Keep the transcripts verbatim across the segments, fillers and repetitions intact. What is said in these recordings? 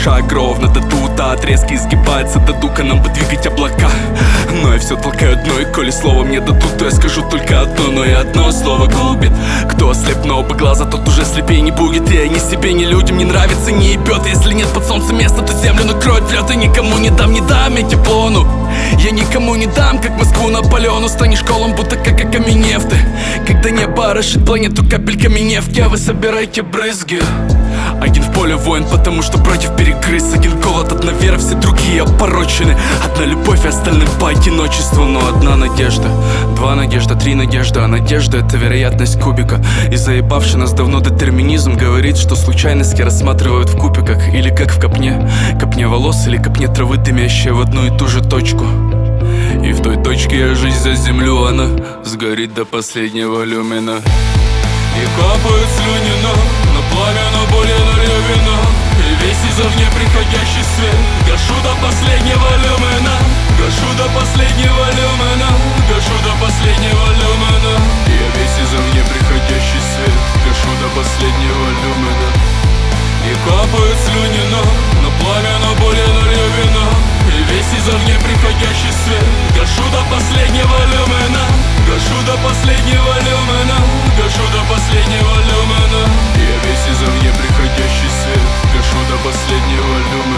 шаг ровно до тута, отрезки изгибается до дука, нам бы двигать облака. Но я все толкаю дно, и коли слово мне дадут, то я скажу только одно, но и одно слово губит. Кто ослеп на оба глаза, тот уже слепей не будет. И ни себе, ни людям не нравится, не ебет. Если нет под солнцем места, то землю накроет лед. И никому не дам, не дам я тепло, ну я никому не дам, как Москву Наполеону. Станешь колом, будто как окаменев ты. Когда небо орошит планету капельками нефти, а вы собирайте брызги. Один в поле воин, потому что против перегрыз. Один голод, одна вера, все другие опорочены. Одна любовь, и остальным по одиночеству. Но одна надежда, два надежда, три надежда. А надежда — это вероятность кубика. И заебавший нас давно детерминизм говорит, что случайности рассматривают в кубиках. Или как в копне, копне волос или копне травы, дымящая в одну и ту же точку. И в той точке я жизнь заземлю, она сгорит до последнего люмина. И капают слюни на, на пламя, на более налью вина. И весь извне приходящий свет гашу до последнего люмина. Гашу до последнего люмина. Гашу до последнего люмина. Я весь извне приходящий свет гашу до последнего люмина. И капают слюни на, на пламя, на более налью вина. И весь извне приходящий свет гашу до последнего люмина. Гашу до последнего люмина. Гашу до последнего люмина. Я весь извне приходящий свет гашу до последнего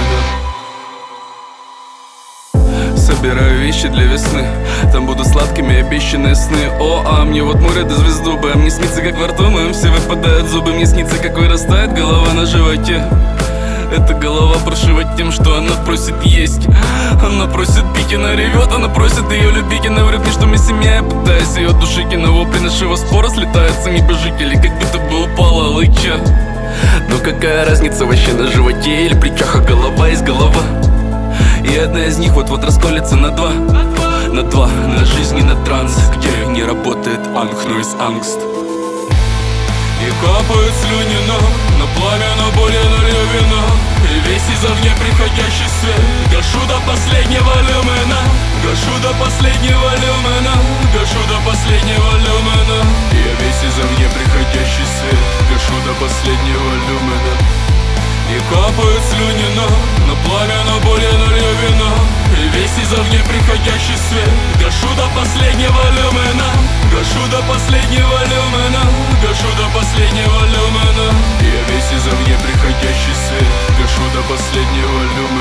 люмина. Собираю вещи для весны, там будут сладкими обещанные сны. О, а мне вот море до звезду бы. А мне снится, как во рту моем все выпадают зубы. Мне снится, как вырастает голова на животе. Эта голова прошивает тем, что она просит есть. Она просит пить, она ревет, она просит ее любить. Она врет мне, что мы семья, я пытаюсь ее душить. И на вопли нашего спора слетаются небожители, как будто бы упала лыча. Но какая разница вообще на животе или плечах, а голова есть голова. И одна из них вот-вот расколется на два. На два, на жизнь и на транс, где не работает анг, но есть ангст. И капают слюни на, на пламя, на более налью вина. И весь извне приходящий свет гашу до последнего люмина. Гашу до последнего люмина. Гашу до последнего люмина. Я весь извне приходящий свет гашу до последнего люмина. И капают слюни на, на пламя, на более налью вина. И весь извне приходящий свет гашу до последнего люмина. Гашу до последнего люмина. Гашу до последнего люмина. Я весь извне приходящий свет гашу до последнего люмина.